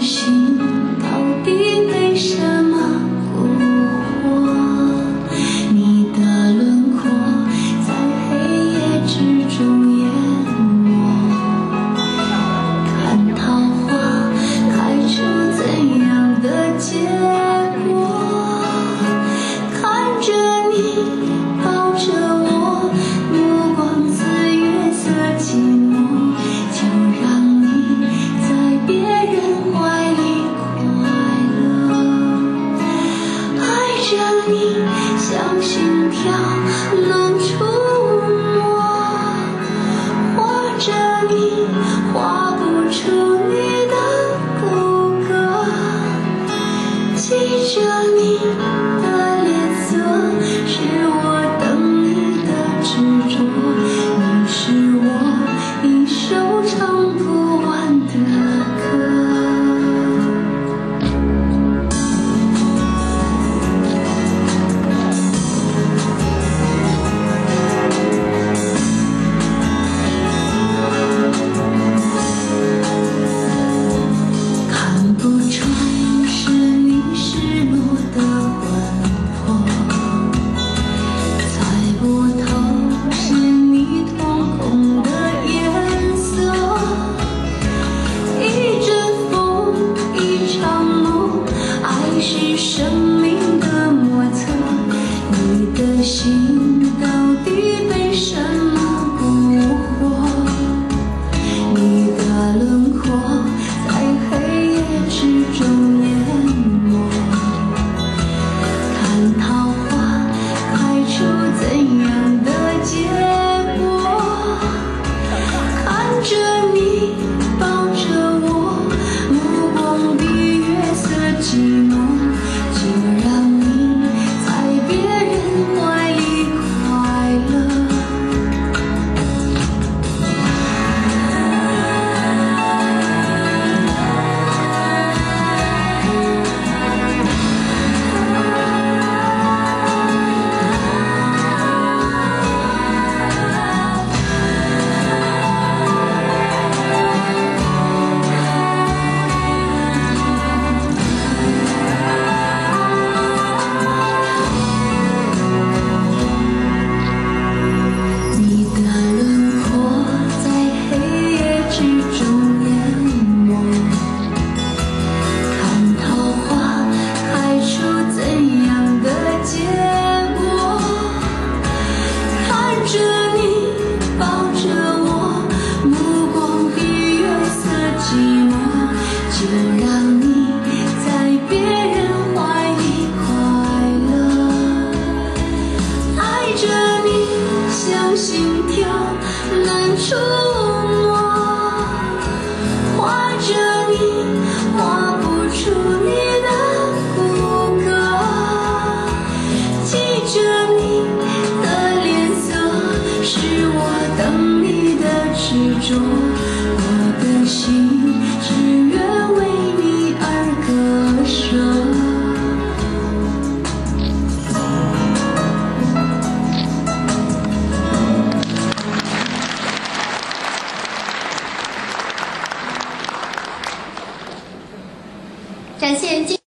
心到底被什么蛊惑？你的轮廓在黑夜之中淹没，看桃花开出怎样的结果？看着你抱着我，目光似月色寂寞，就让你在别人怀里快乐。爱着你像心跳能触摸，画着你画不出你的骨骼，记着你的脸色，是我等你的执着，你是我一首唱不完的歌。看不穿是你失落的魂魄，猜不透是你瞳孔的颜色。一阵风，一场梦，爱是生命的莫测。你的心到底被什么蛊惑？你的轮廓在黑夜之中淹没，看桃花开出怎样的结果？看着你抱着我，目光比月色寂寞，就让你在别人怀里快乐。你的轮廓在黑夜之中淹没，看桃花开出怎样的结果？看着你抱着我，目光比月色寂寞，就让你在别人怀里快乐。爱着你像心跳难触摸，画着你画不出你的骨骼，记着你的脸色，是我等你的执着。我的心只愿为你而歌声。 展现